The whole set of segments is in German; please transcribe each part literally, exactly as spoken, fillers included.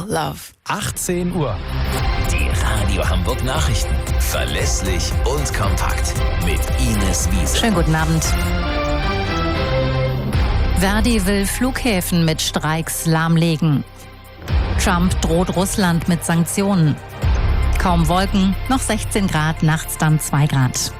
love. achtzehn Uhr. Die Radio Hamburg Nachrichten. Verlässlich und kompakt. Mit Ines Wiese. Schönen guten Abend. Verdi will Flughäfen mit Streiks lahmlegen. Trump droht Russland mit Sanktionen. Kaum Wolken, noch sechzehn Grad, nachts dann zwei Grad.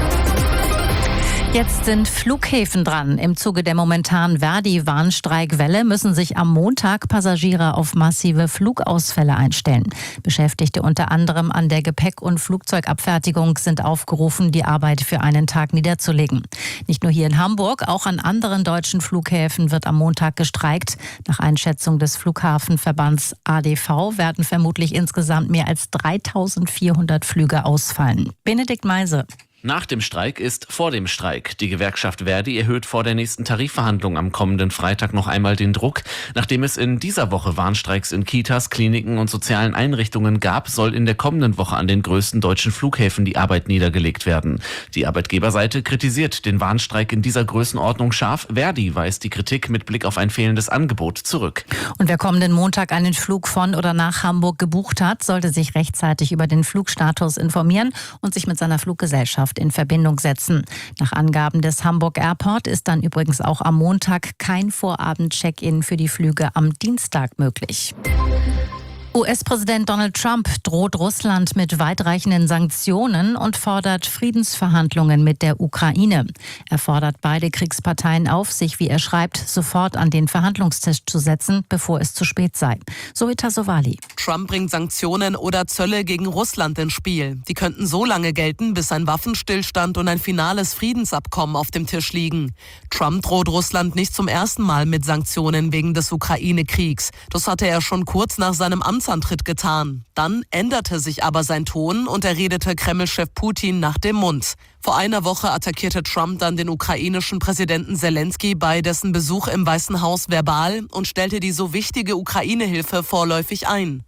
Jetzt sind Flughäfen dran. Im Zuge der momentanen Verdi-Warnstreikwelle müssen sich am Montag Passagiere auf massive Flugausfälle einstellen. Beschäftigte unter anderem an der Gepäck- und Flugzeugabfertigung sind aufgerufen, die Arbeit für einen Tag niederzulegen. Nicht nur hier in Hamburg, auch an anderen deutschen Flughäfen wird am Montag gestreikt. Nach Einschätzung des Flughafenverbands A D V werden vermutlich insgesamt mehr als dreitausendvierhundert Flüge ausfallen. Benedikt Meise. Nach dem Streik ist vor dem Streik. Die Gewerkschaft Verdi erhöht vor der nächsten Tarifverhandlung am kommenden Freitag noch einmal den Druck. Nachdem es in dieser Woche Warnstreiks in Kitas, Kliniken und sozialen Einrichtungen gab, soll in der kommenden Woche an den größten deutschen Flughäfen die Arbeit niedergelegt werden. Die Arbeitgeberseite kritisiert den Warnstreik in dieser Größenordnung scharf. Verdi weist die Kritik mit Blick auf ein fehlendes Angebot zurück. Und wer kommenden Montag einen Flug von oder nach Hamburg gebucht hat, sollte sich rechtzeitig über den Flugstatus informieren und sich mit seiner Fluggesellschaft in Verbindung setzen. Nach Angaben des Hamburg Airport ist dann übrigens auch am Montag kein Vorabend-Check-in für die Flüge am Dienstag möglich. U S-Präsident Donald Trump droht Russland mit weitreichenden Sanktionen und fordert Friedensverhandlungen mit der Ukraine. Er fordert beide Kriegsparteien auf, sich, wie er schreibt, sofort an den Verhandlungstisch zu setzen, bevor es zu spät sei. Zoe Sowali. Trump bringt Sanktionen oder Zölle gegen Russland ins Spiel. Die könnten so lange gelten, bis ein Waffenstillstand und ein finales Friedensabkommen auf dem Tisch liegen. Trump droht Russland nicht zum ersten Mal mit Sanktionen wegen des Ukraine-Kriegs. Das hatte er schon kurz nach seinem Amtsantritt getan. Dann änderte sich aber sein Ton und er redete Kreml-Chef Putin nach dem Mund. Vor einer Woche attackierte Trump dann den ukrainischen Präsidenten Zelensky bei dessen Besuch im Weißen Haus verbal und stellte die so wichtige Ukraine-Hilfe vorläufig ein.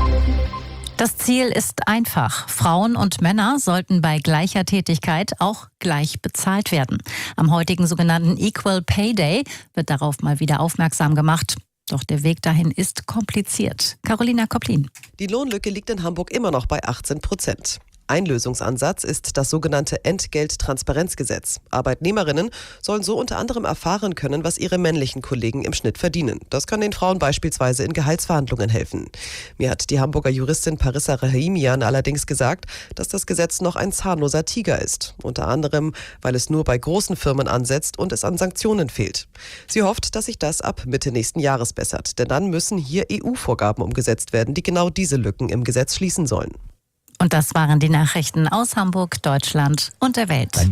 Das Ziel ist einfach. Frauen und Männer sollten bei gleicher Tätigkeit auch gleich bezahlt werden. Am heutigen sogenannten Equal Pay Day wird darauf mal wieder aufmerksam gemacht. Doch der Weg dahin ist kompliziert. Carolina Koplin. Die Lohnlücke liegt in Hamburg immer noch bei achtzehn Prozent. Ein Lösungsansatz ist das sogenannte Entgelttransparenzgesetz. Arbeitnehmerinnen sollen so unter anderem erfahren können, was ihre männlichen Kollegen im Schnitt verdienen. Das kann den Frauen beispielsweise in Gehaltsverhandlungen helfen. Mir hat die Hamburger Juristin Parissa Rahimian allerdings gesagt, dass das Gesetz noch ein zahnloser Tiger ist. Unter anderem, weil es nur bei großen Firmen ansetzt und es an Sanktionen fehlt. Sie hofft, dass sich das ab Mitte nächsten Jahres bessert. Denn dann müssen hier E U-Vorgaben umgesetzt werden, die genau diese Lücken im Gesetz schließen sollen. Und das waren die Nachrichten aus Hamburg, Deutschland und der Welt.